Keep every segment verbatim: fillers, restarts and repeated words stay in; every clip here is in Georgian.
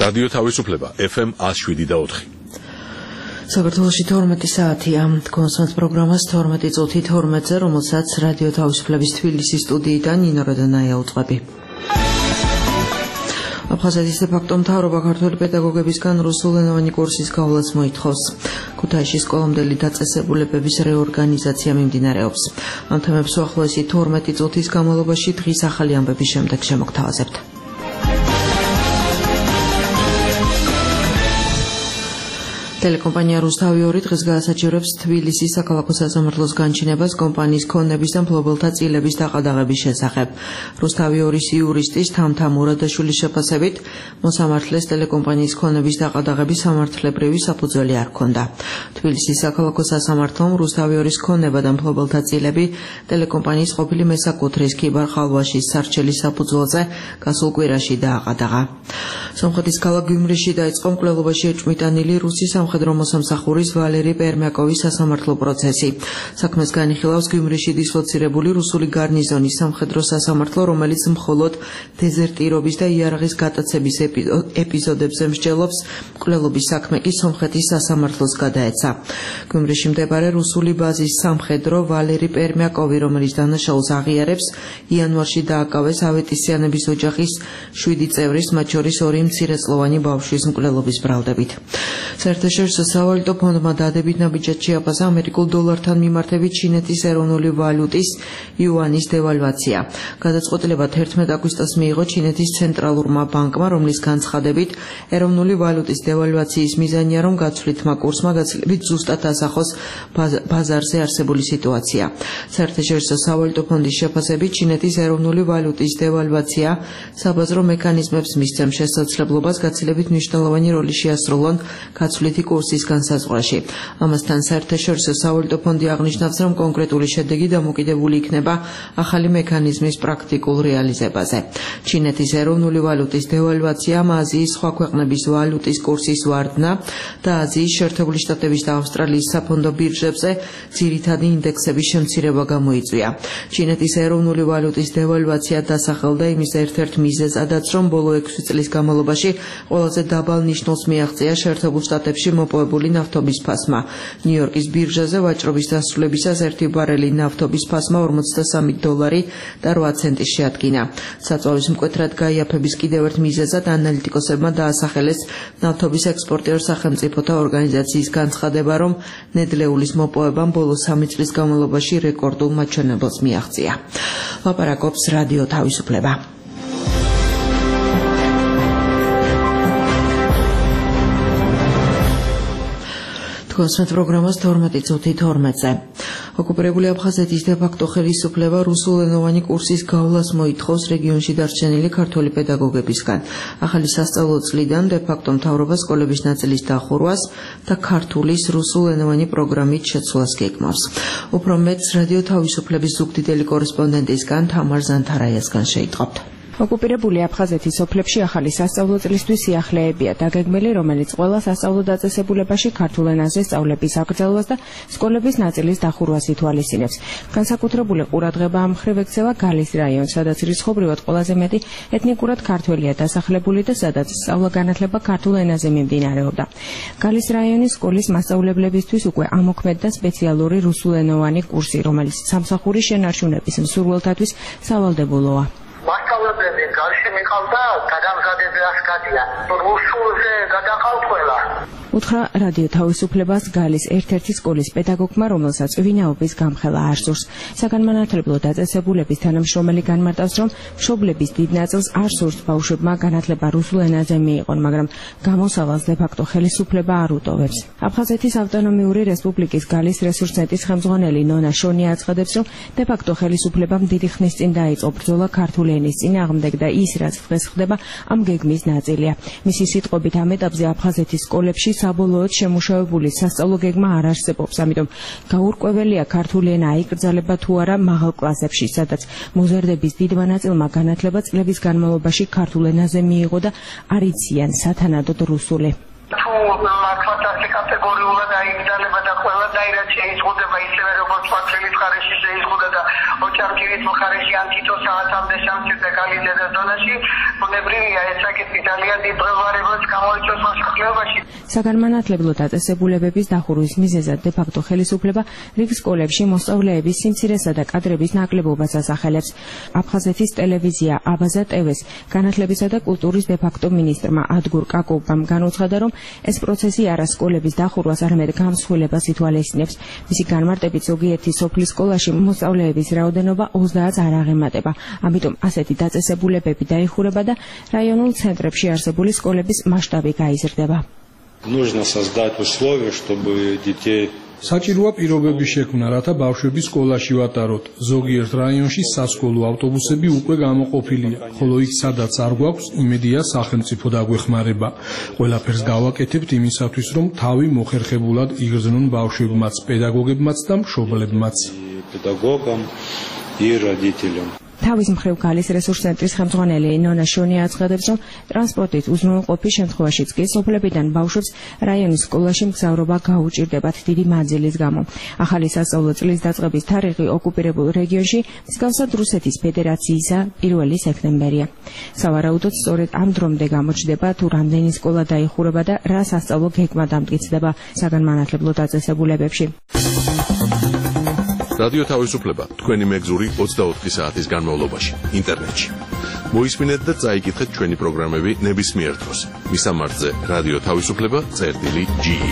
რადიო თავისუფლება ეფ ემ one oh seven და four. საქართველოში თორმეტი საათია. კონსულტ პროგრამას თორმეტი წუთი თორმეტზე, რომელსაც რადიო თავისუფლების თბილისის სტუდიიდან ნინო როდანაია უწყები. აფხაზეთის დე-ფაქტო მთავრობა ქართველი პედაგოგებისგან რუსულენოვანი კურსის გავლას მოითხოვს. ქუთაისში სკოლამდელი დაწესებულებების რეორგანიზაცია მიმდინარეობს. ამ თემებს უახლოესი თორმეტი წუთის განმავლობაში დღის ახალი ამბების შემდეგ შემოგთავაზებთ. ტელეკომპანია რუსთავი ორი დღეს გაასაჩივრებს თბილისის საქალაქო სასამართლოს განჩინებას კომპანიის ქონების და მფლობელთა წილების დაყადაღების შესახებ. რუსთავი ორის იურისტის თამთა მურადაშვილის შეფასებით, მოსამართლეს ტელეკომპანიის ქონების დაყადაღების სამართლებრივი საფუძველი არ ჰქონდა. თბილისის საქალაქო სასამართლომ რუსთავი ორის ქონება და მფლობელთა წილები ტელეკომპანიის ყოფილი მესაკუთრის ქიბარ ხალვაშის სარჩელის საფუძველზე გასულ კვირაში დააყადაღა. სომხეთის ქალაქ გიუმრიში დაიწყო მკვლელობაში ეჭვმიტანილი რუსი სამხედრო მოსამსახურის ვალერი პერმიაკოვის სასამართლო პროცესი. საქმეს განიხილავს გიუმრიში დისლოცირებული რუსული გარნიზონის სამხედრო სასამართლო, რომელიც მხოლოდ დეზერტირობის და იარაღის გატაცების ეპიზოდებზე მსჯელობს. მკვლელობის საქმე კი სომხეთის სასამართლოს გადაეცა. გიუმრიში მდებარე რუსული ბაზის სამხედრო ვალერი პერმიაკოვი, რომელიც დანაშაულს აღიარებს, იანვარში დააკავეს ავეტისიანების ოჯახის შვიდი წევრის, მათ შორის ორი მცირეწლოვანი ბავშვის მკვლელობის ბრალდებით. საერთაშორისო სავალუტო ფონდმა დადებით ნაბიჯად შეაფასა ამერიკულ დოლართან მიმართებით ჩინეთის ეროვნული ვალუტის იუანის დევალვაცია. გადაწყვეტილება თერთმეტ აგვისტოს მიიღო ჩინეთის ცენტრალურმა ბანკმა, რომლის განცხადებით ეროვნული ვალუტის დევალვაციის მიზანია, რომ გაცვლითმა კურსმა გაცილებით ზუსტად ასახოს ბაზარზე არსებული სიტუაცია. საერთაშორისო სავალუტო ფონდის შეფასებით ჩინეთის ეროვნული ვალუტის დევალვაცია საბაზრო მექანიზმებს მისცემს შესაძლებლობას გაცილებით მნიშვნელოვანი როლი შეასრულონ გაცვლითი კურსის განსაზღვრაში. ამასთან საერთაშორისო სავალუტო ფონდი აღნიშნავს, რომ კონკრეტული შედეგი დამოკიდებული იქნება ახალი მექანიზმის პრაქტიკულ რეალიზებაზე. ჩინეთის ეროვნული ვალუტის დევალვაციამ აზიის სხვა ქვეყნების ვალუტის კურსის ვარდნა და აზიის შეერთებული შტატების და ავსტრალიის საფონდო ბირჟებზე ძირითადი ინდექსების შემცირება გამოიწვია. ჩინეთის ეროვნული ვალუტის დევალვაცია დასახელდა იმის ერთ-ერთ მიზეზადაც, რომ ბოლო ექვსი წლის განმავლობაში ყველაზე დაბალ ნიშნულს მიაღწია შეერთებულ შტატებში მოპოვებული ნავთობის ფასმა. ნიუ-იორკის ბირჟაზე ვაჭრობის დასრულებისას ერთი ბარელი ნავთობის ფასმა ორმოცდასამი დოლარი და რვა ცენტი შეადგინა. საწვავის მკვეთრად გაიაფების კიდევ ერთ მიზეზად ანალიტიკოსებმა დაასახელეს ნავთობის ექსპორტიორ სახელმწიფოთა ორგანიზაციის განცხადება, რომ ნედლეულის მოპოვებამ ბოლო სამი წლის განმავლობაში რეკორდულ მაჩვენებელს მიაღწია. ლაპარაკობს რადიო თავისუფლება. კონსულტ პროგრამას თორმეტი წუთი თორმეტზე. ოკუპირებული აფხაზეთის დე-ფაქტო ხელისუფლება რუსულენოვანი კურსის გავლას მოითხოვს რეგიონში დარჩენილი ქართველი პედაგოგებისგან. ახალი სასწავლო წლიდან დე-ფაქტო მთავრობა სკოლების ნაწილის დახურვას და ქართულის რუსულენოვანი პროგრამით შეცვლას გეგმავს. უფრო მეტს რადიო თავისუფლების ზუგდიდელი კორესპონდენტისგან თამარ ზანთარაიასგან შეიტყობთ. ოკუპირებული აფხაზეთის სოფლებში ახალი სასწავლო წლისთვის სიახლეებია დაგეგმილი, რომელიც ყველა სასწავლო დაწესებულებაში ქართულ ენაზე სწავლების აკრძალვას და სკოლების ნაწილის დახურვას ითვალისწინებს. განსაკუთრებული ყურადღება ამ მხრივ ექცევა გალის რაიონს, სადაც რისხობრივად ყველაზე მეტი ეთნიკურად ქართველია დასახლებული და სადაც სწავლა-განათლება ქართულ ენაზე მიმდინარეობდა. გალის რაიონის სკოლის მასწავლებლებისთვის უკვე ამოქმედდა სპეციალური რუსულენოვანი კურსი, რომელიც სამსახურის შენარჩუნების მსურველთათვის სავალდებულოა. მასწავლებლები გარშემო მიყავდა გადამზადებას გადიან. რუსულზე გადაყავთ ყველა. უთხრა რადიო თავისუფლებას გალის ერთ-ერთი სკოლის პედაგოგმა, რომელსაც ვინაობის გამხელა არ სურს. საგანმანათლებლო დაწესებულების თანამშრომელი განმარტავს, რომ მშობლების დიდ ნაწილს არ სურს ბავშვებმა განათლება რუსულ ენაზე მიიღონ, მაგრამ გამოსავალს დე-ფაქტო ხელისუფლება არ უტოვებს. აფხაზეთის ავტონომიური რესპუბლიკის გალის რესურსცენტრის ხელმძღვანელი ნონა შონია აცხადებს, რომ დე-ფაქტო ხელისუფლებამ დიდი ხნის წინ დაიწყო ბრძოლა ქართული ენის წინააღმდეგ და ის, რაც დღეს ხდება, ამ გეგმის ნაწილია. მისი სიტყვებით, ამ ეტაპზე აფხაზეთის სკოლებში საბოლოოდ შემუშავებული სასწავლო გეგმა არ არსებობს, ამიტომ გაურკვეველია ქართული ენა აიკრძალება თუ არა მაღალ კლასებში, სადაც მოზარდების დიდმა ნაწილმა განათლება წლების განმავლობაში ქართულ ენაზე მიიღო და არ იციან სათანადოდ რუსული. თუ თუ მართლაც ასე კატეგორიულად აიგზავნება და ყველანაირად შეიზღუდება ისევე როგორც ფაქლის მხარეში შეიზღუდა და ოჯახის მხარეში ან თითო საათამდე შემცირდა კალიდედა ზონაში, ბუნებრივია ეს საკითხი ძალიან დიდ დღევარებას გამოიწვევს მოსახლეობაში. საგანმანათლებლო დაწესებულებების დახურვის მიზეზად დე ფაქტო ხელისუფლება რიგ სკოლებში მოსწავლეების სიმცირესა და კადრების ნაკლებობას ასახელებს. აფხაზეთის ტელევიზია აბაზა ტევეს განათლებისა და კულტურის დე ფაქტო მინისტრმა ადგურ კაკობამ განუცხადა, რომ ეს პროცესი არა სკოლების დახურვას, არამედ გამსხვილებას ითვალისწინებს. მისი განმარტებით ზოგიერთი სოფლის სკოლაში მოსწავლეების რაოდენობა ოცდაათს არ აღემატება. ამიტომ ასეთი დაწესებულებები დაიხურება და რაიონულ ცენტრებში არსებული სკოლების მასშტაბი გაიზრდება. Нужно создать условия, чтобы детей საჭიროა პირობები შექმნა, რათა ბავშვები სკოლაში ვატაროთ. ზოგიერთ რაიონში სასკოლო ავტობუსები უკვე გამოყოფილია, ხოლო იქ სადაც არ გვაქვს, იმედია სახელმწიფო დაგვეხმარება. ყველაფერს გავაკეთებთ იმისათვის, რომ თავი მოხერხებულად იგრძნონ ბავშვებმაც, პედაგოგებმაც და მშობლებმაც. педагогам и родителям. თავის მხრივ გალის რესურს ცენტრის ხელმძღვანელი ნონა შონია აცხადებს, რომ ტრანსპორტით უზრუნველყოფის შემთხვევაშიც კი სოფლებიდან ბავშვებს რაიონის სკოლაში მგზავრობა გაუჭირდებათ დიდი მანძილის გამო. ახალი სასწავლო წლის დაწყების თარიღი ოკუპირებულ რეგიონში მსგავსად რუსეთის ფედერაციისა პირველი სექტემბერია. სავარაუდოდ სწორედ ამ დრომდე გამოჩნდება, თუ რამდენი სკოლა დაიხურება და რა სასწავლო გეგმა დამტკიცდება საგანმანათლებლო დაწესებულებებში. რადიო თავისუფლება თქვენი მეგზური ოცდაოთხი საათის განმავლობაში ინტერნეტში. მოისმინეთ და წაიკითხეთ ჩვენი პროგრამები ნებისმიერ დროს. მისამართზე რადიო თავისუფლება წერტილი ჯი ი.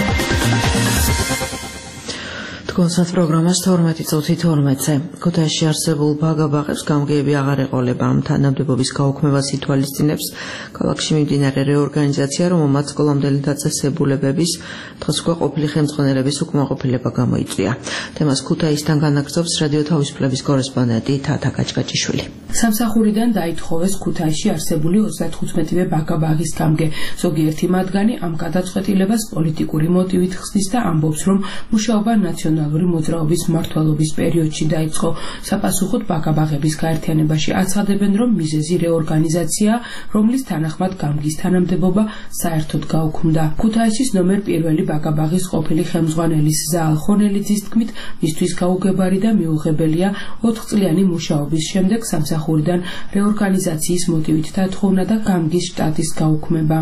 თქონსათ პროგრამას თორმეტი წუთი თორმეტზე. ქუთაისში არსებულ ბაგაბაღებს გამგეები აღარ ეყოლება. ამ თანამდებობის გაუქმებას ითვალისწინებს ქალაქში მიმდინარე რეორგანიზაცია, რომელმაც სკოლამდელი დაწესებულებების დღეს უკვე ყოფილი ხელმძღვანელების უკმაყოფილება გამოიწვია. თემას ქუთაისთან განაგრძობს რადიო თავისუფლების კორესპონდენტი თათა კაჭკაჭიშვილი. სამსახურიდან დაითხოვეს ქუთაისში არსებული ოცდათხუთმეტივე ბაგაბაღის გამგე. ზოგიერთი მათგანი ამ გადაწყვეტილებას პოლიტიკური მოტივით ხსნის და ამბობს, რომ მუშაობა ნაციონალური მოძრაობის მმართველობის პერიოდში დაიწყო. საპასუხოდ ბაგაბაღების გაერთიანებაში აცხადებენ, რომ მიზეზი რეორგანიზაცია, რომლის თანახმად გამგის თანამდებობა საერთოდ გაუქმდა. ქუთაისის ნომერ პირველი ბაგაბაღის ყოფილი ხელმძღვანელის ზაალ ხონელიძის თქმით, მისთვის გაუგებარი და მიუღებელია ოთხწლიანი მუშაობის შემდეგ სამსახურიდან რეორგანიზაციის მოტივით დათხოვნა და გამგის შტატის გაუქმება.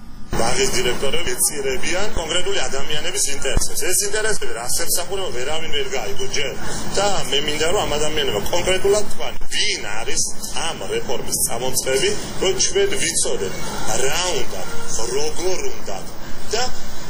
ბაღის დირექტორები ეწირებიან კონკრეტული ადამიანების ინტერესებს. ეს ინტერესები რა სამსახურებო ვერავინ ვერ გაიგო ჯერ. და მე მინდა რომ ამ ადამიანებმა კონკრეტულად თქვან, ვინ არის ამ რეფორმის წამოწყები, რომ ჩვენ ვიცოდეთ რა უნდა, როგორ უნდა და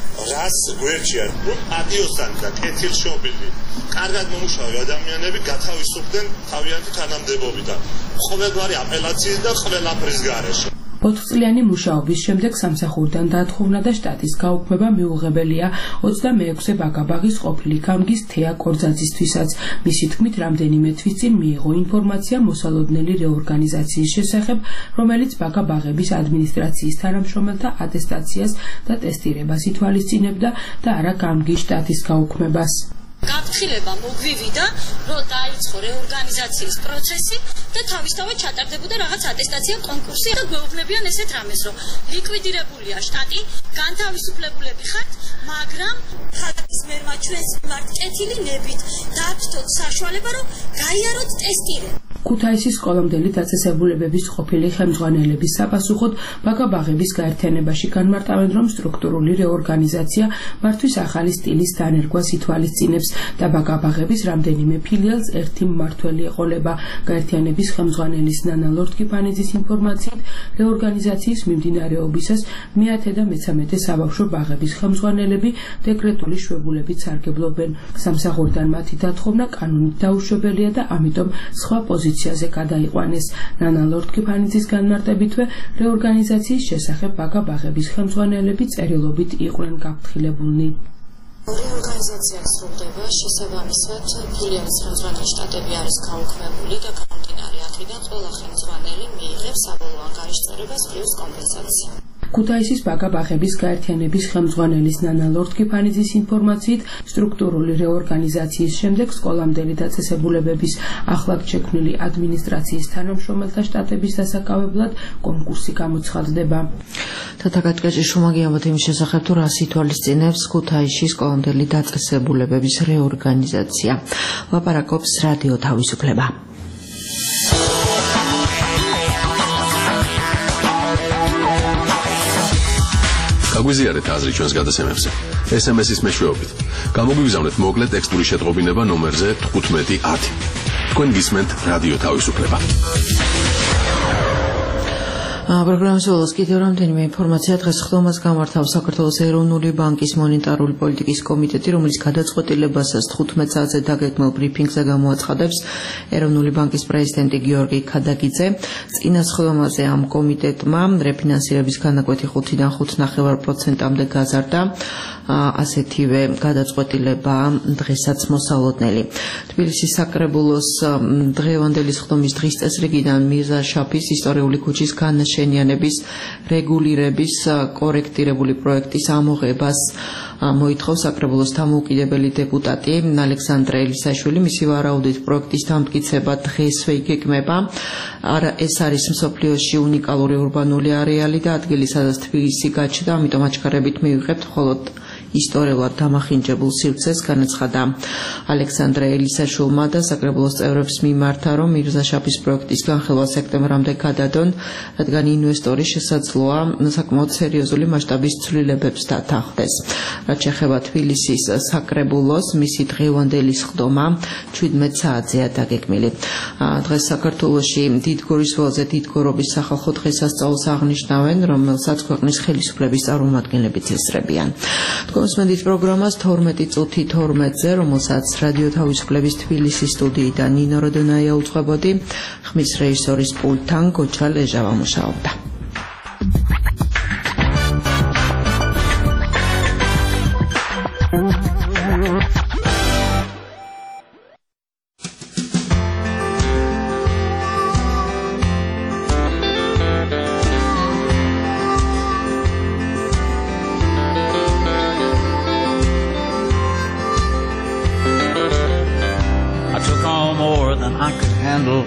რას გვერდია, რომ პატიოსანი და კეთილშობილი, კარგად მომუშავე ადამიანები გათავისუფლდნენ თავიანთი თანამდებობიდან. ყოველგვარი აპელაციის და ყველაფრის გარეშე. ოთხწლიანი მუშაობის შემდეგ სამსახურიდან დათხოვნა და შტატის გაუქმება მიუღებელია ოცდამეექვსე ბაგაბაღის ყოფილი გამგის თეა კორძაძისთვისაც. მისი თქმით, რამდენიმე თვის წინ მიიღო ინფორმაცია მოსალოდნელი რეორგანიზაციის შესახებ, რომელიც ბაგაბაღების ადმინისტრაციის თანამშრომელთა ატესტაციას და ტესტირებას ითვალისწინებდა და არა გამგის შტატის გაუქმებას. გაფრთხილება მოგვივიდა, რომ დაიწყო რეორგანიზაციის პროცესი და თავისთავად ჩატარდებოდა რაღაც ატესტაცია, კონკურსი და გვეუბნებიან ესეთ რამეს, რომ ლიკვიდირებულია შტატი, განთავისუფლებულები ხართ, მაგრამ ხალხის მერმა ჩვენს მიმართ კეთილი ნებით დაგვთოთ საშუალება, რომ გაიაროთ ტესტირება. ქუთაისის სკოლამდელი დაწესებულებების ყოფილი ხელმძღვანელების საპასუხოდ ბაგაბაღების გაერთიანებაში განმარტავენ, რომ სტრუქტურული რეორგანიზაცია მართვის ახალი სტილის დანერგვას ითვალისწინებს და ბაგაბაღების რამდენიმე ფილიალს ერთი მმართველი ეყოლება. გაერთიანების ხელმძღვანელის ნანა ლორთქიფანიძის ინფორმაციით, რეორგანიზაციის მიმდინარეობისას მეათე და მეცამეტე საბავშვო ბაღების ხელმძღვანელები დეკრეტული შვებულებით სარგებლობენ. სამსახურიდან მათი დათხოვნა კანონით დაუშვებელია და ამიტომ სხვა პოზიციაზე გადაიყვანეს. ნანა ლორთქიფანიძის განმარტებითვე, რეორგანიზაციის შესახებ ბაგაბაღების ხელმძღვანელები წერილობით იყვნენ გაფრთხილებულნი. რეორგანიზაცია სრულდება, შესაბამისად ფილიალის ხელმძღვანელი შტატები არის გაუქმებული და გამომდინარე აქედან ყველა ხელმძღვანელი მიიღებს საბოლოო ანგარიშწერებას პლუს კომპენსაცია. ქუთაისის ბაგა-ბაღების გაერთიანების ხელმძღვანელის ნანა ლორთქიფანიძის ინფორმაციით, სტრუქტურული რეორგანიზაციის შემდეგ სკოლამდელი დაწესებულებების ახლად შექმნილი ადმინისტრაციის თანამშრომელთა შტატების დასაკავებლად კონკურსი გამოცხადდება. თათაკაჭკაჭი შუმაგიამბოთ იმის შესახებ, თუ რას ითვალისწინებს ქუთაისში სკოლამდელი დაწესებულებების რეორგანიზაცია. ლაპარაკობს რადიო თავისუფლება. გაგვიზიარეთ აზრი ჩვენს გადაცემებზე. ეს ემ ეს-ის მეშვეობით. გამოგვიგზავნეთ მოკლე ტექსტური შეტყობინება ნომერზე თხუთმეტი ათი. თქვენ გისმენთ რადიო თავისუფლება. პროგრამის ბოლოს კიდევ რამდენიმე ინფორმაცია. დღეს ხდომას გამართავს საქართველოს ეროვნული ბანკის მონეტარული პოლიტიკის კომიტეტი, რომლის გადაწყვეტილებასაც თხუთმეტ საათზე დაგეგმილ ბრიფინგზე გამოაცხადებს ეროვნული ბანკის პრეზიდენტი გიორგი ქადაგიძე. წინა ხდომაზე ამ კომიტეტმა რეფინანსირების განაკვეთი ხუთიდან ხუთ ნახევარ პროცენტამდე გაზარდა. ასეთივე გადაწყვეტილება დღესაც მოსალოდნელი. თბილისის საკრებულოს დღევანდელის ხდომის დღის წესრიგიდან მირზა შაფის ისტორიული ქუჩის განაშენიანების რეგულირების კორექტირებული პროექტის ამოღებას მოითხოვს საკრებულოს დამოუკიდებელი დეპუტატი ალექსანდრე ელისაშვილი. მისი ვარაუდით პროექტის დამტკიცება დღესვე იგეგმება. ეს არის მსოფლიოში უნიკალური ურბანული არეალი და ადგილი, სადაც თბილისი გაჩნდა, ამიტომ აჩქარებით მივიღებთ მხოლოდ ისტორიულად დამახინჯებულ სივრცეს, განაცხადა ალექსანდრე ელისაშვილმა და საკრებულოს წევრებს მიმართა, რომ მირზა შაფის პროექტის განხილვა სექტემბრამდე გადადონ, რადგან ინვესტორის შესაძლოა საკმაოდ სერიოზული მასშტაბის ცვლილებებს დათანხმდეს. რაც შეეხება თბილისის საკრებულოს, მისი დღევანდელი ხდომა შვიდმეტ საათზეა დაგეგმილი. დღეს საქართველოში დიდგორის ველზე დიდგორობის სახალხო დღესასწაულს აღნიშნავენ, რომელსაც ქვეყნის ხელისუფლების წარმომადგენლებიც ესწრებიან. კონსმენდით პროგრამას თორმეტი წუთი თორმეტზე, რომელსაც რადიო თავისუფლების თბილისის სტუდიიდან ნინო როდონაია უძღვებოდი, ხმის რეჟისორის პულტთან გოჩა ლეჟავა მუშაობდა. I could handle.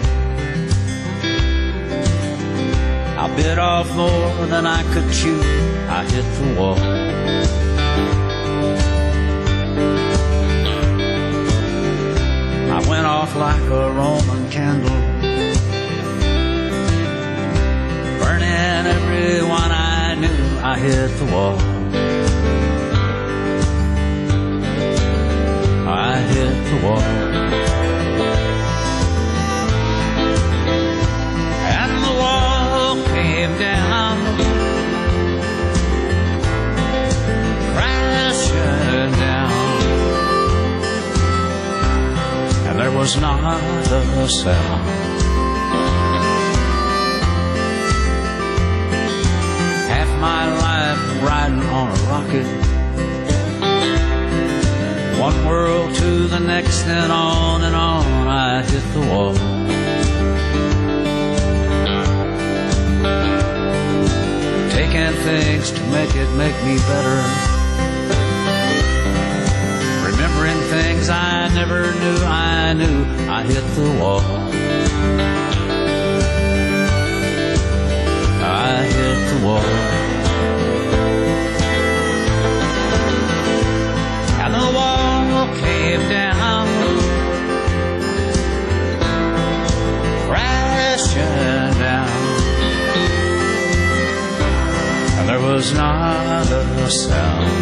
I bit off more than I could chew. I hit the wall. I went off like a Roman candle, burning everyone I knew. I hit the wall. I hit the wall. Came down, crashing down, and there was not a sound. Half my life riding on a rocket, one world to the next, and on and on I hit the wall. Taking things to make it make me better, remembering things I never knew I knew. I hit the wall. I hit the wall. And the wall came down, crashing down. There was not a sound.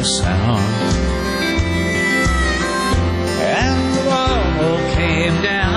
Sound, and the wall came down,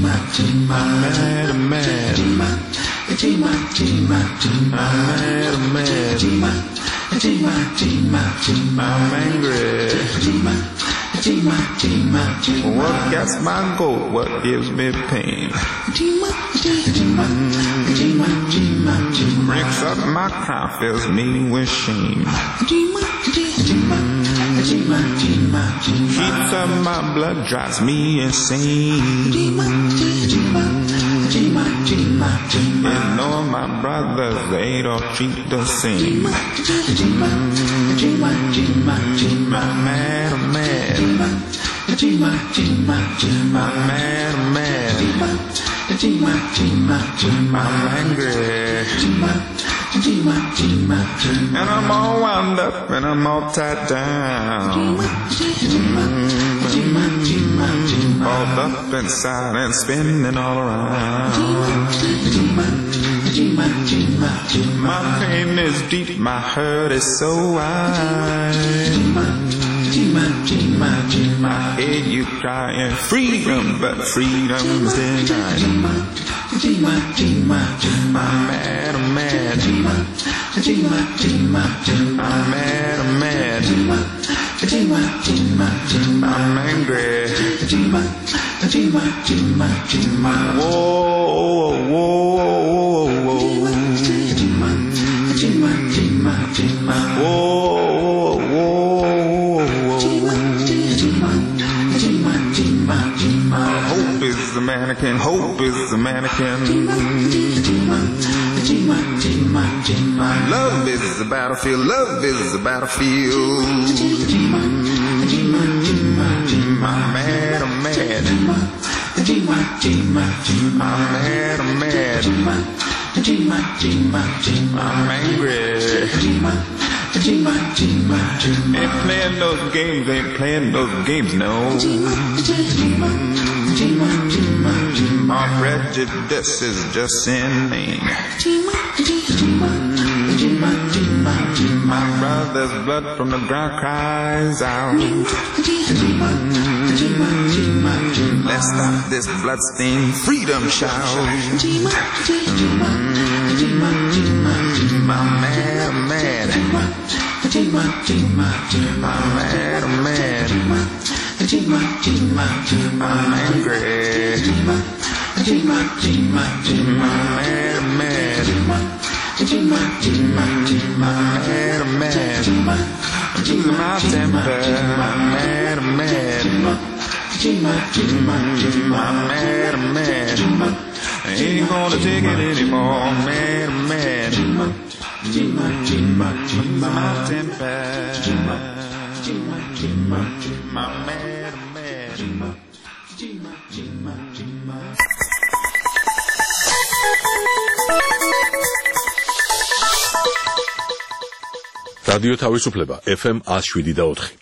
mad, mad. I'm angry. What gets my goat? What gives me pain? Breaks up my crown, fills me with shame. Heats up my blood, drives me insane. You know my brothers, they don't treat the same. I'm mad, I'm mad. I'm mad, I'm mad. I'm angry. And I'm all wound up and I'm all tied down. All up inside and spinning all around. My pain is deep, my hurt is so wide. I hear you crying freedom, but freedom's denied. I'm mad, I'm mad. I'm mad, I'm mad. I'm angry. Whoa, whoa, whoa, whoa. Whoa, whoa, hope is the mannequin, hope is the mannequin. Love is the battlefield, love is the battlefield. I'm mad, I'm mad. I'm mad, I'm mad. I'm angry. Ain't playing those games, ain't playing those games, no. Our prejudice is just inane. My brother's blood from the ground cries out. Let's stop this bloodstained freedom shout. I'm mad, I'm mad. I'm mad, I'm mad. I'm angry. I'm mad, I'm mad. I'm mad, I'm mad. I'm losing my temper. I'm mad, I'm mad. I'm mad, I'm mad. I ain't gonna take it anymore. I'm mad, I'm mad. I'm losing my temper. I'm mad, I'm mad. რადიო თავისუფლება ეფ ემ one oh seven და four.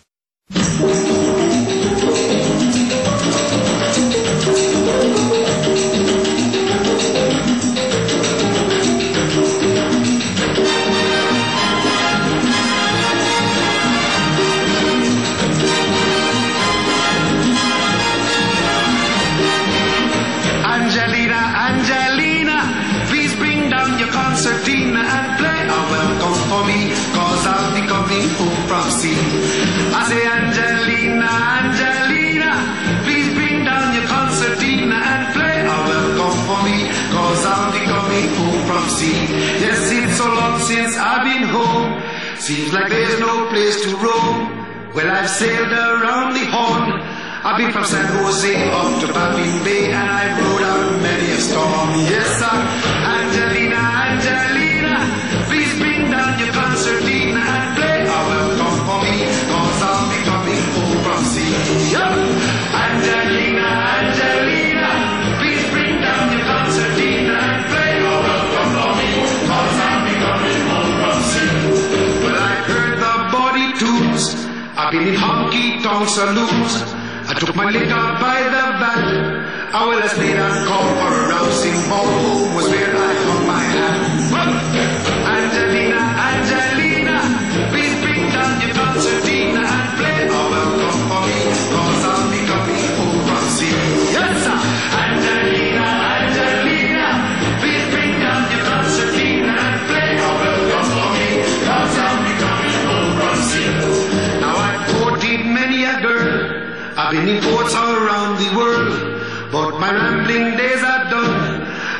Angelina, Angelina, please bring down your concertina and play a welcome for me, cause I'll be coming home from sea. I say Angelina, Angelina, please bring down your concertina and play a welcome for me, cause I'll be coming home from sea. Yes, it's so long since I've been home, seems like there's no place to roam. Well, I've sailed around the Horn, I've been from San Jose up to Baffin Bay, and I've rode out many a storm. Yes, sir, Angelina, Angelina, please bring down your concertina and play a welcome for me, cause I'll be coming home from sea. Yup. Angelina, Angelina, please bring down your concertina and play a welcome for me, cause I'll be coming home from sea. Well, I've heard the body tunes, I've been in honky-tonk saloons, I took my liquor by the bat. I will have stayed and called for a rousing ballroom was where I hung my hat. Angelina, Angelina, please bring down your concertina and play a welcome for me, cause I'll be coming home from sea. Yes, sir. Angelina.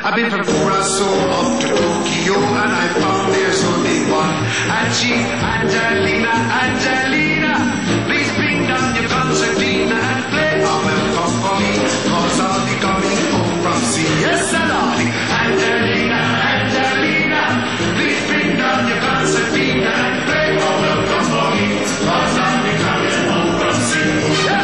I've been from Curacao up to Tokyo, and I found there's only one. And she, Angelina, Angelina, please bring down your concertina and play a welcome for me, cause I'll be coming home from sea. Yes, darling. Angelina, Angelina, please bring down your concertina and play a welcome for me, cause I'll be coming home from sea. Yes,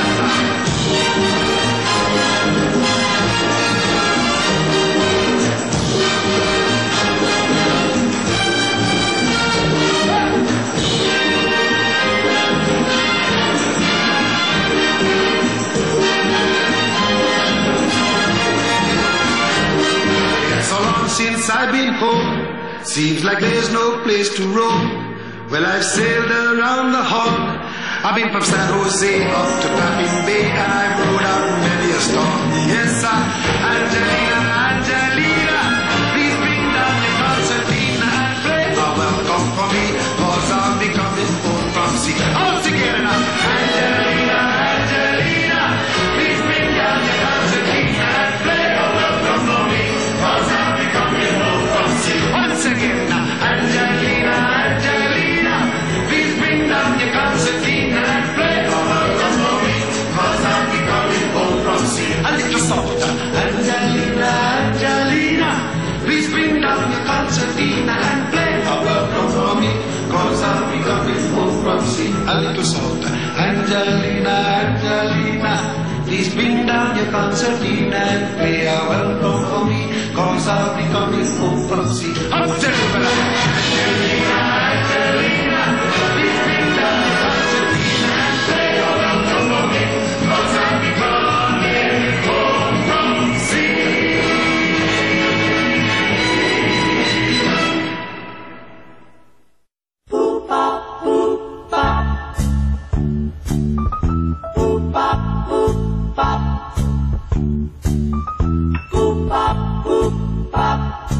since I've been home, seems like there's no place to roam. Well, I've sailed around the hog. I've been from San Jose up to Baffin Bay, and I've rode out many a storm. Yes, sir. Angelina, Angelina, please bring down your concertina and play a welcome for me, cause I'll be coming home from sea. All together now. Angelina, Angelina, please bring down your concertina and play a welcome for me, cause I'll be coming home from sea. Once again now. Angelina, Angelina, please bring down your concertina and play a welcome for me, cause I'll be coming home from sea. A little softer. Angelina, Angelina, please bring down your concertina and play a welcome for me, cause I'll be coming home from sea. A little softer. Angelina, Angelina, please bring down your concertina and play a welcome for me, cause I'll be coming home from sea. Up to Angelina, Angelina, please bring down your concertina and play a welcome for me, cause I'll be coming home from sea. Boop, bop, boop, bop. Boop, bop, boop, bop. Boop, bop, boop, bop.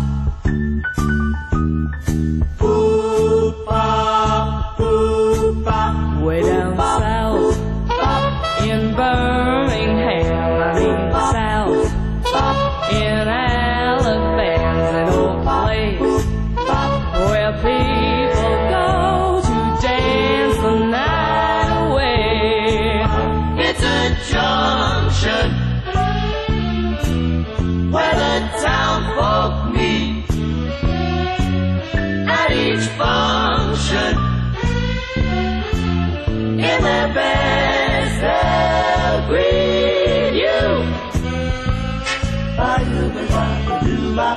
Boop, bop, boop, bop. Way down south, in Birmingham, I mean south, in Alabama's an old place where people go to dance the night away. It's a junction where the town folk meet at each function. In their best they'll greet you. Ba-doo-ba-da-ba-doo-ba.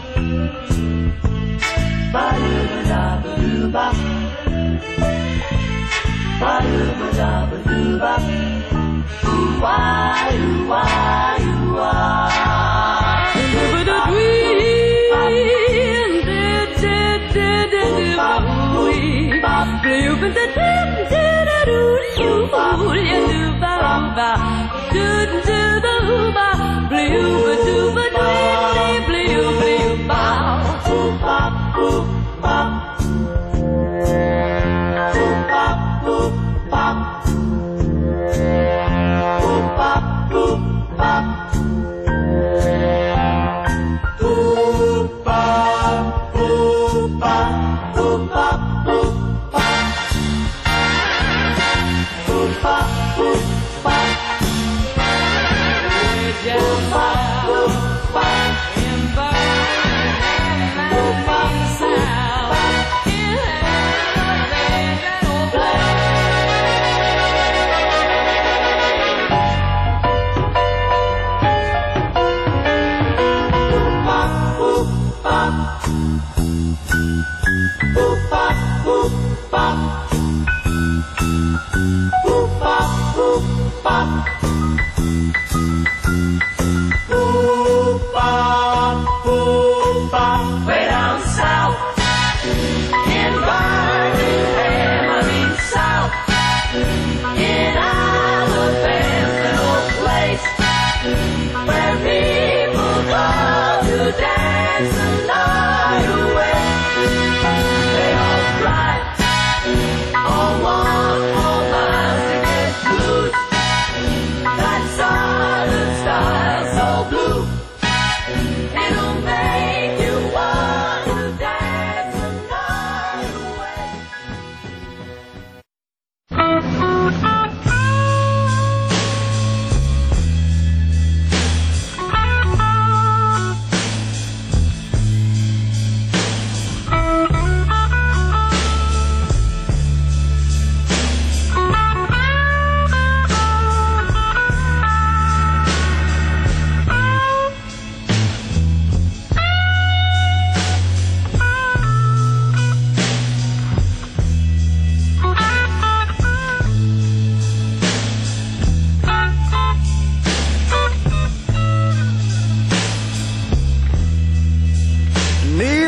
Ba-doo-ba-da-ba-doo-ba. Ba-doo-ba-da-ba-doo-ba. Ooh-wah, ooh-wah, ooh-wah. Down south,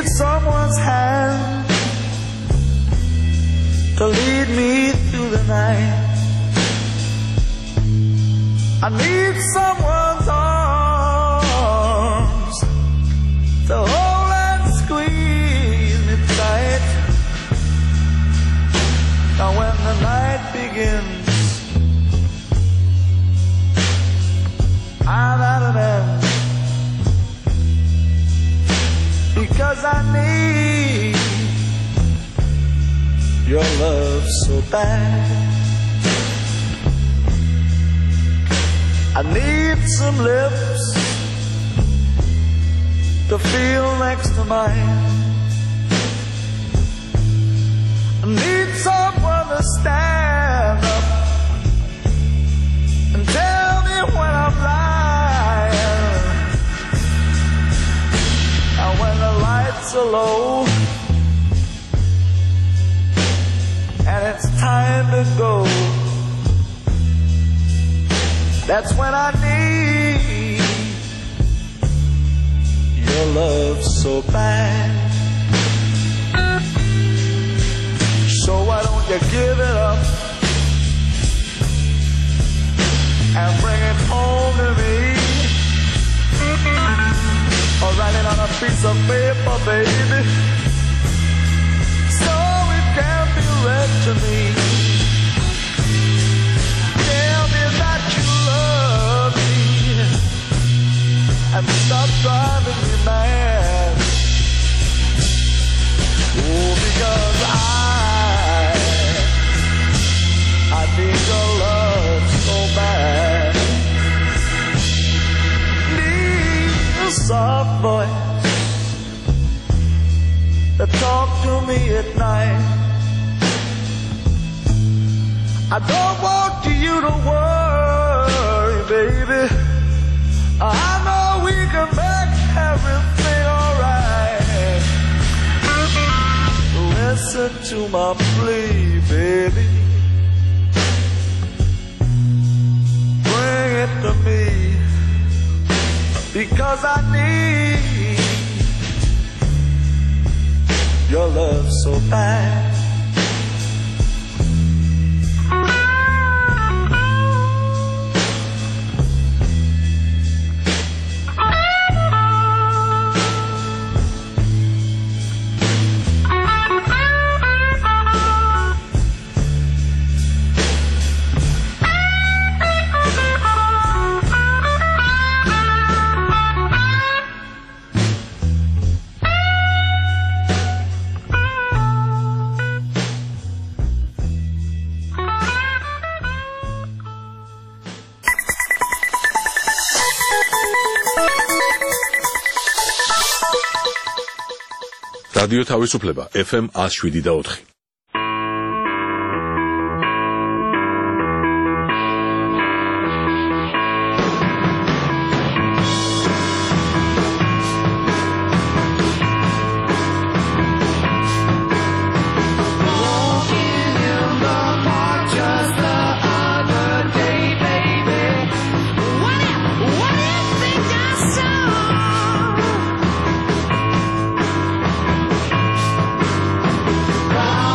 need someone's hand to lead me through the night. I need someone's arms to hold and squeeze me tight. Now when the night begins, I'm at an end, because I need your love so bad. I need some lips to feel next to mine. I need someone to stand up and tell me when I'm lying. And when the lights are low and it's time to go, that's when I need your love so bad. So why don't you give it up and bring it home to me, or write it on a piece of paper, baby, so it can be read to me. Tell me that you love me and stop driving me mad. Oh, because I I need your love so bad. Need a soft voice to talk to me at night. I don't want you to worry, baby. I know we can make everything alright. Listen to my plea, baby. Bring it to me, because I need your love so bad. რადიო თავისუფლება ეფ ემ one oh seven და four. Wow.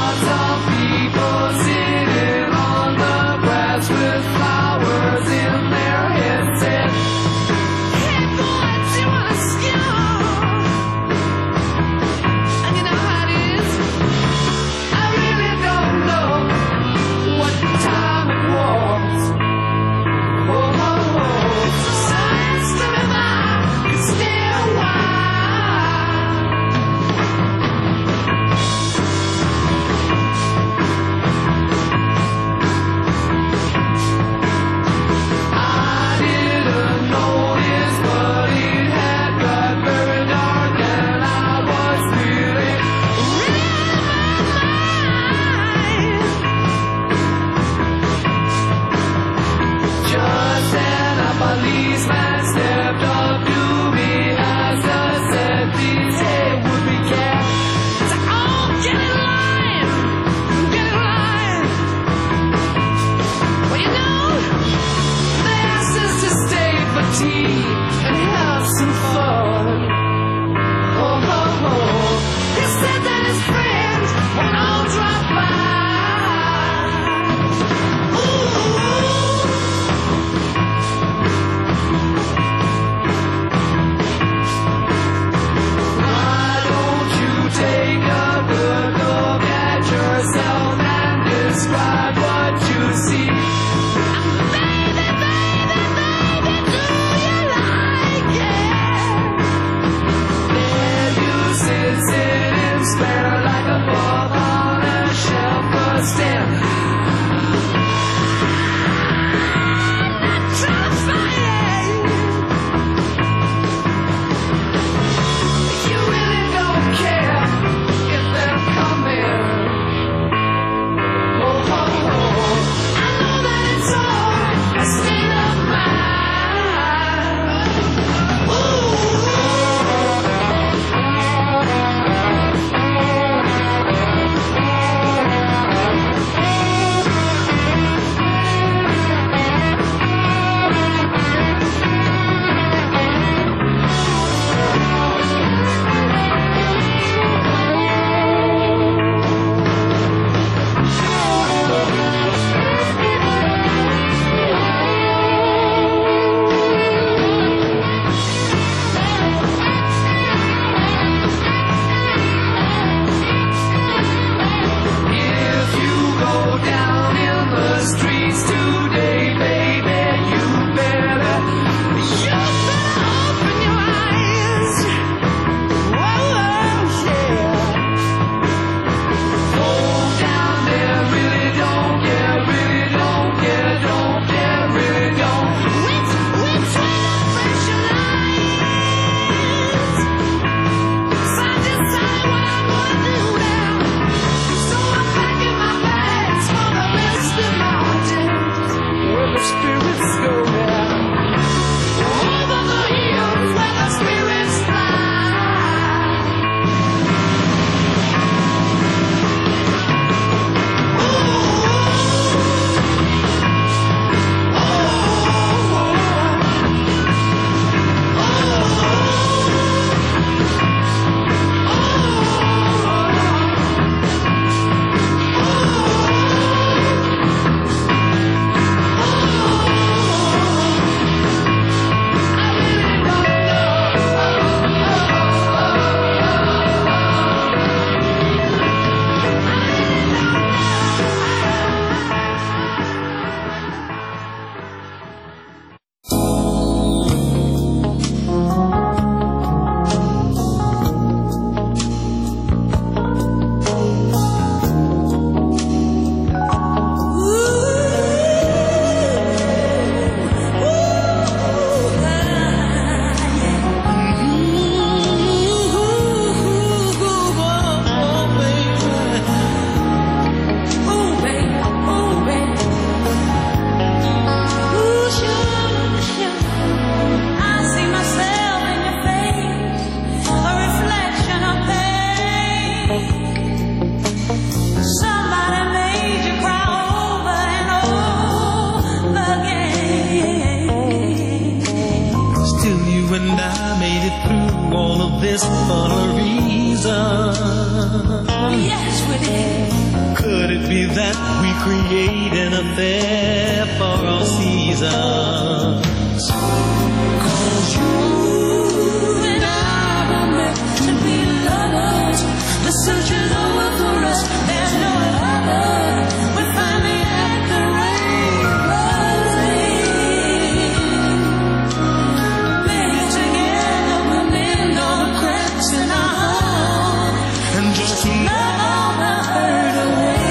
this for a reason. Yes, we did. Could it be that we create an affair for all seasons? Cause you and I were meant to be lovers. The search is over for us. There's no other. We're finally at the rainbow's end. Maybe together we'll mend all the cracks in our heart and just love all the hurt away.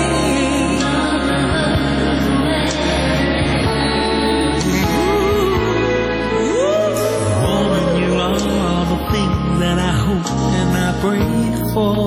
Woman, you are the thing that I hope and I pray for.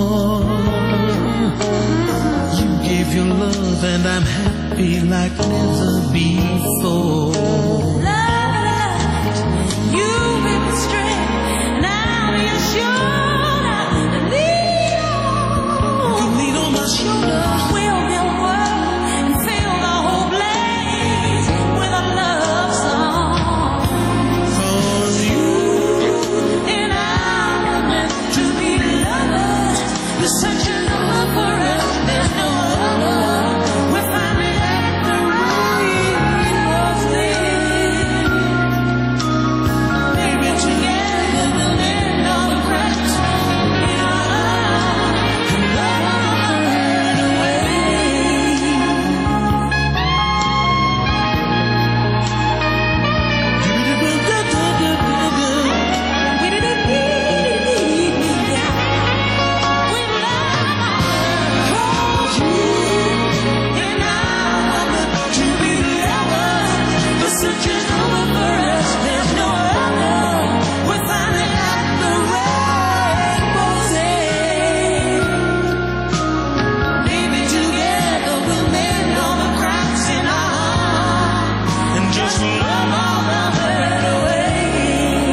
You give your love and I'm happy like never before. Love, love, you be my strength, and I'll be your shoulder. Lean on, You lean on my shoulder. we'll build a world and fill the whole place with a love song. Cause you And I were meant to be lovers. The search is over for us. There's no other. We're finally at the rainbow's end. Maybe together we'll mend all the cracks in our heart and love all the hurt away. just Love all the hurt away.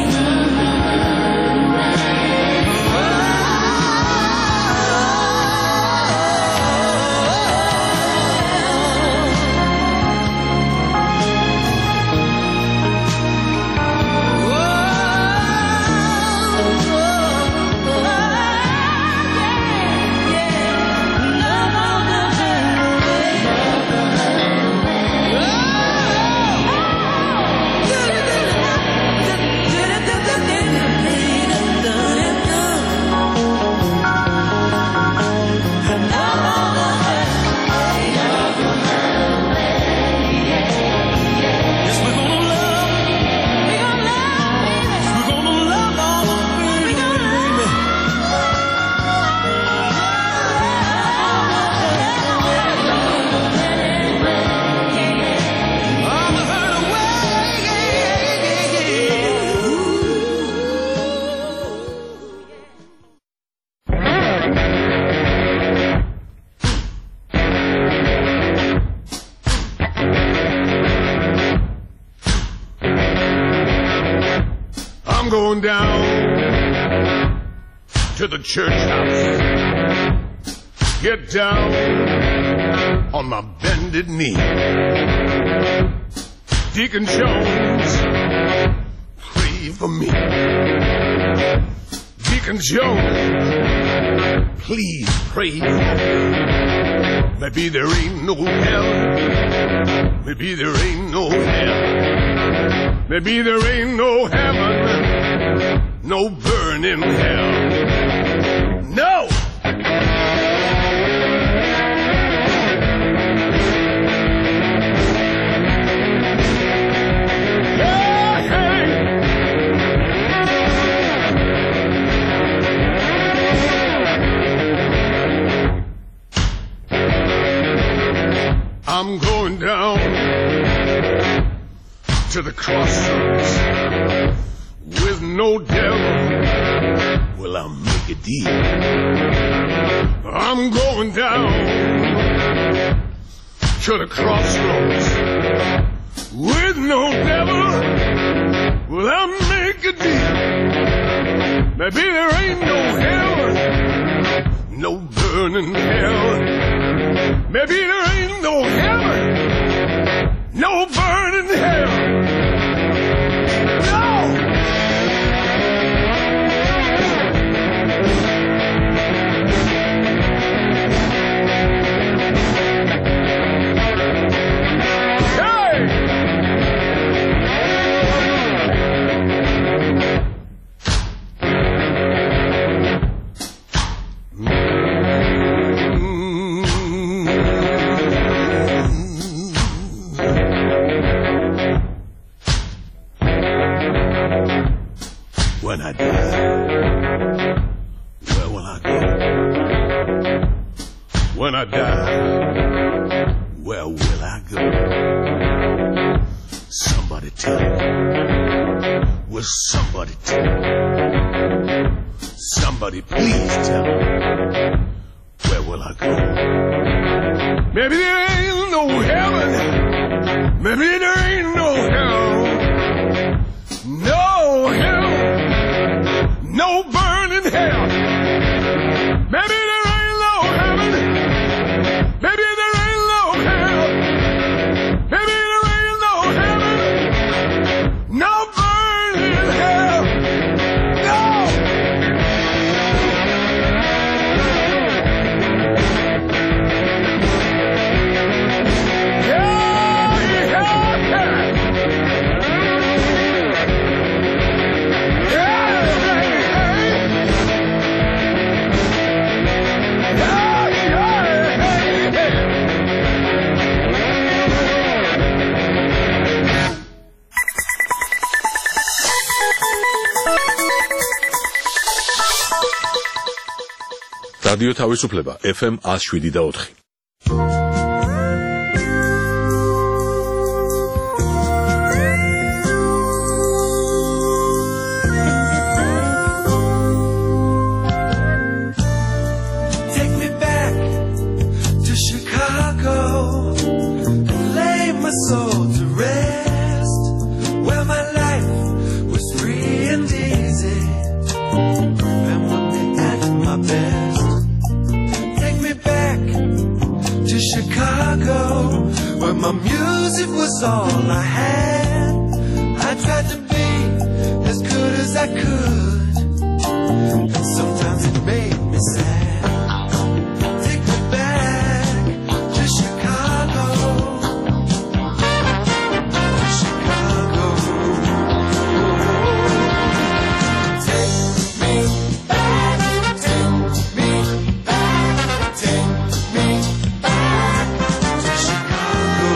I'm going down to the church house. Get down on my bended knee. Deacon Jones, pray for me. Deacon Jones, please pray for me. Maybe there ain't no hell. Maybe there ain't no hell. Maybe there ain't no heaven, no burning hell. No! Yeah, hey! I'm going down to the crossroads with no devil. Will I make a deal? I'm going down to the crossroads with no devil. Will I make a deal? Maybe there ain't no hell, no burning hell. Maybe there ain't no heaven, no burning hell. No! Where will I go? When I die, where will I go? Somebody tell me. Will somebody tell me? Somebody please tell me. Where will I go? Maybe there ain't no heaven. Maybe there ain't no hell. No hell. No burning hell. Maybe there ain't no heaven. Maybe there ain't no hell. Maybe there ain't no heaven. No burning hell. No. რადიო თავისუფლება ეფ ემ one oh seven და four. Take me back to Chicago and lay my soul to rest, where my life was free and easy. Remember me at my best. Take me back to Chicago, where my music was all I had. I tried to be as good as I could, and sometimes it made me sad. Take me back to Chicago, to Chicago. Take me back, take me back, take me back to Chicago.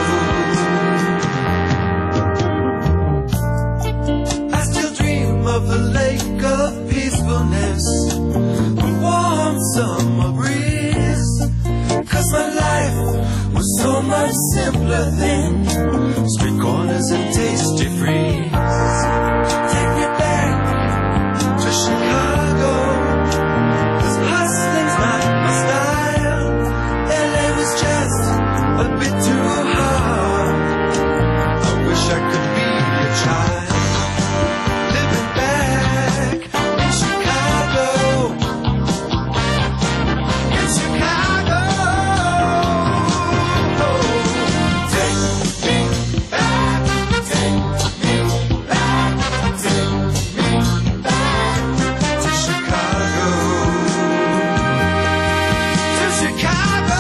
I still dream of a lake of peacefulness, a warm summer breeze, 'cause my life was so much simpler then. Street corners and tasty freeze. Take me back to Chicago, 'cause hustling's not my style. L A was just a bit too hard. I wish I could be a child, living back in Chicago, in Chicago. Take me back, take me back, take me back to Chicago, to Chicago.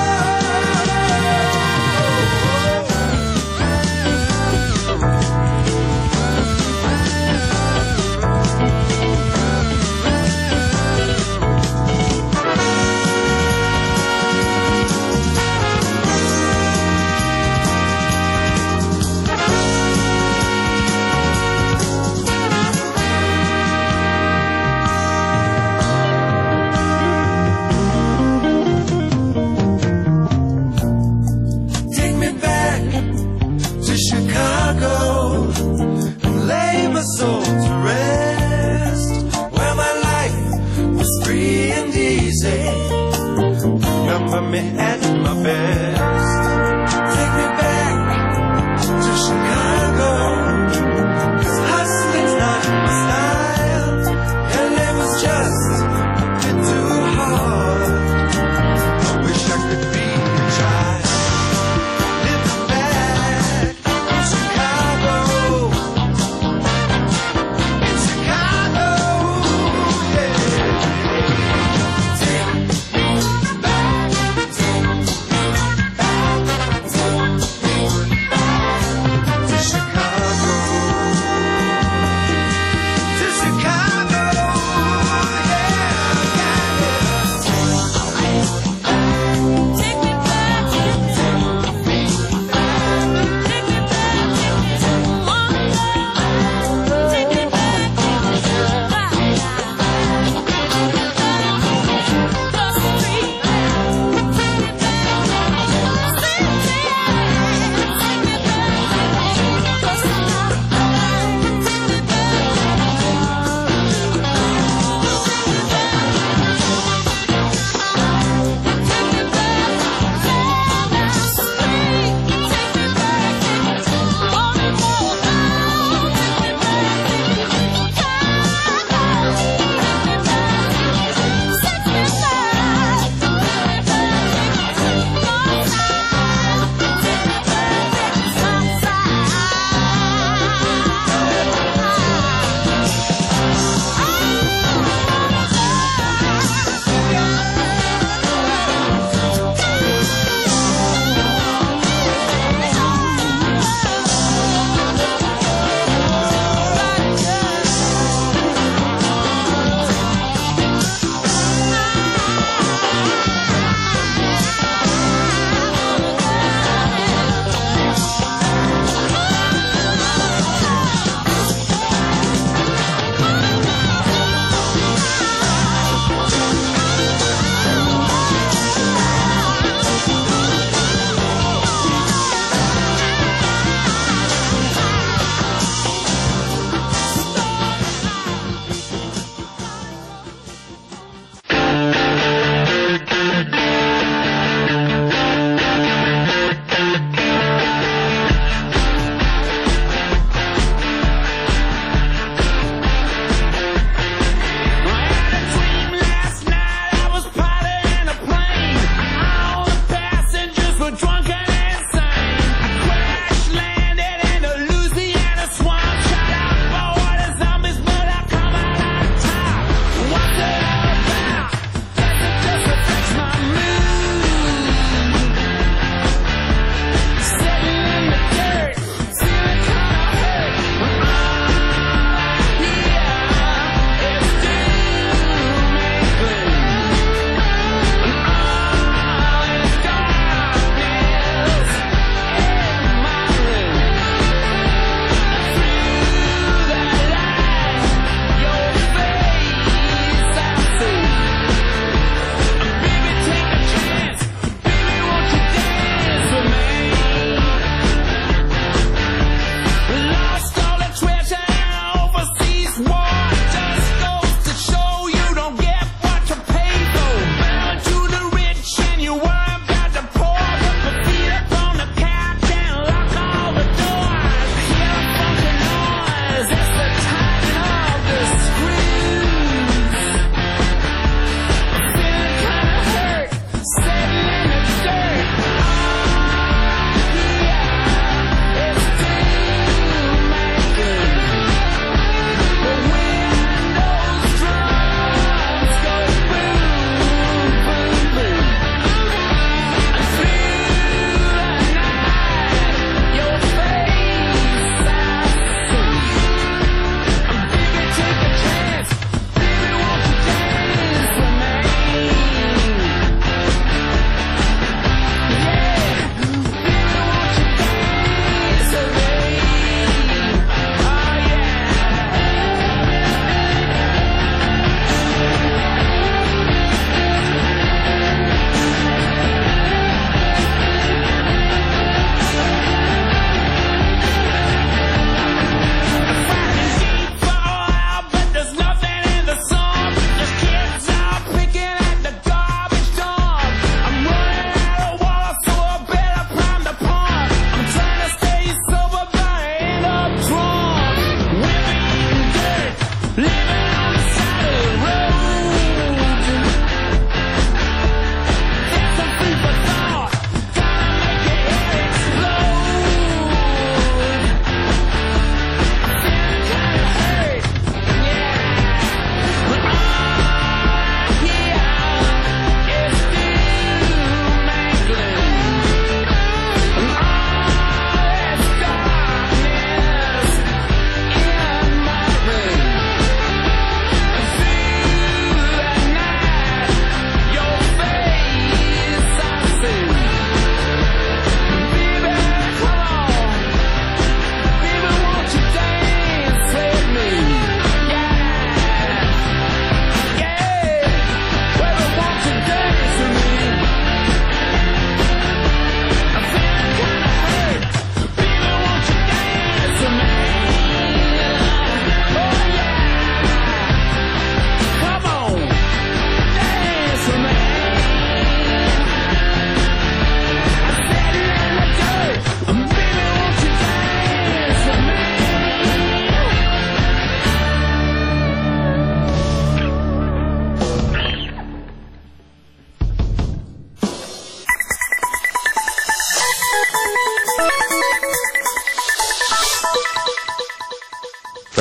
Take me back to Chicago and lay my soul to rest, where my life was free and easy. Remember me at my best. Take me back to Chicago, 'cause hustling's not my style. L A was just a bit too hard. I wish I could be a child, living back in Chicago, in Chicago, yeah. Take me back, take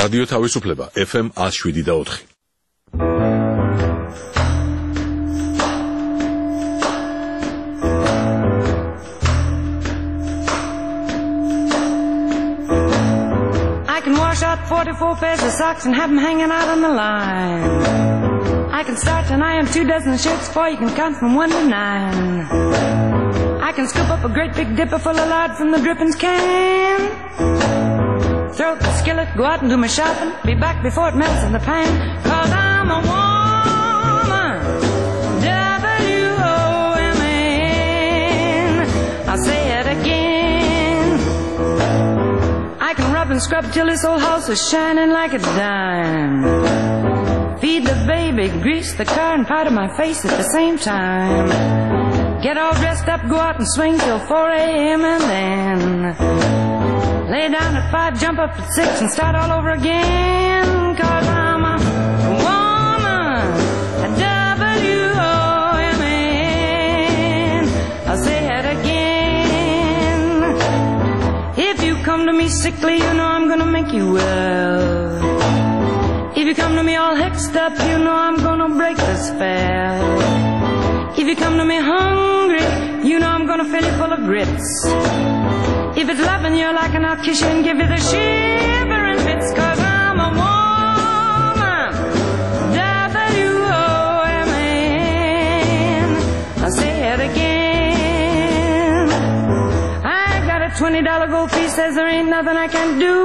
რადიო თავისუფლება F M one oh seven და four. I can wash out forty-four pairs of socks and have them hanging out on the line. I can start and iron two dozen shirts before you can count from one to nine. I can scoop up a great big dipper full of lard from the drippings can. Throw up the skillet, go out and do my shopping, be back before it melts in the pan. Cause I'm a woman, W O M N. I'll say it again. I can rub and scrub till this old house is shining like a dime. Feed the baby, grease the car and powder my face at the same time. Get all dressed up, go out and swing till four a.m. and then lay down at five, jump up at six and start all over again. Cause I'm a woman, a W O M N. I'll say it again. If you come to me sickly, you know I'm gonna make you well. If you come to me all hexed up, you know I'm gonna break the spell. If you come to me hungry, you know I'm gonna fill you full of grits. If it's loving you like and I'll kiss you and give you the shivering fits. Cause I'm a woman, W O M N. I'll say it again. I got a twenty dollar gold piece, says there ain't nothing I can't do.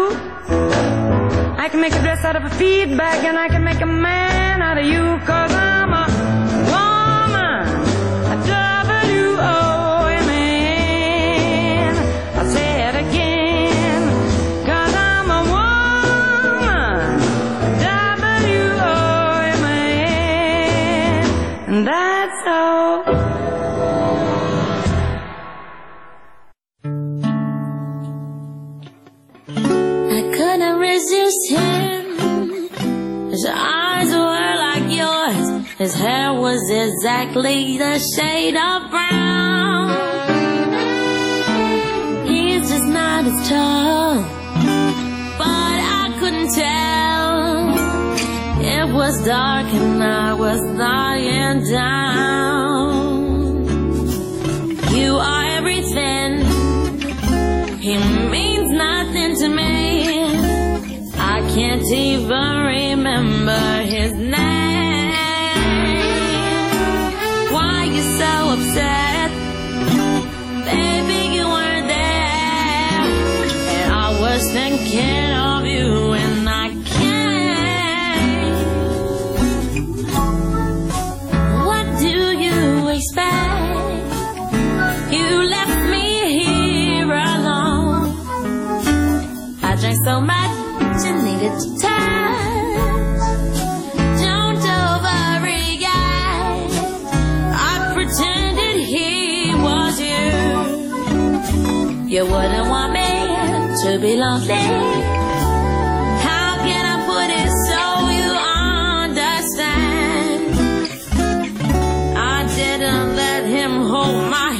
I can make a dress out of a feed bag and I can make a man out of you. Cause I'm a woman, a W O M N. I'll say it again. Cause I'm a woman, W O M N. And that's all. I couldn't resist him. His eyes were like yours. His hair was exactly the shade of brown. He's just not as tall, but I couldn't tell. It was dark and I was lying down. You are everything. He means nothing to me. I can't even remember his name. Why you so upset? Baby, you weren't there. And I was thinking of you and I can't. What do you expect? You left me here alone. I drank so much and needed to touch. Don't overreact. I pretended he was you. You wouldn't want me to be lonely. How can I put it so you understand? I didn't let him hold my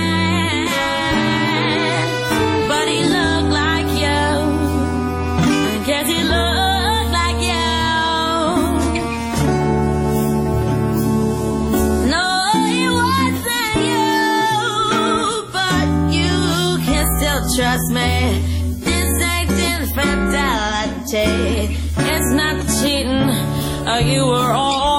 hand, but he looked like you. Cause he looked like you. No, it wasn't you, but you can still trust me. This ain't infidelity. It's not cheating. You were all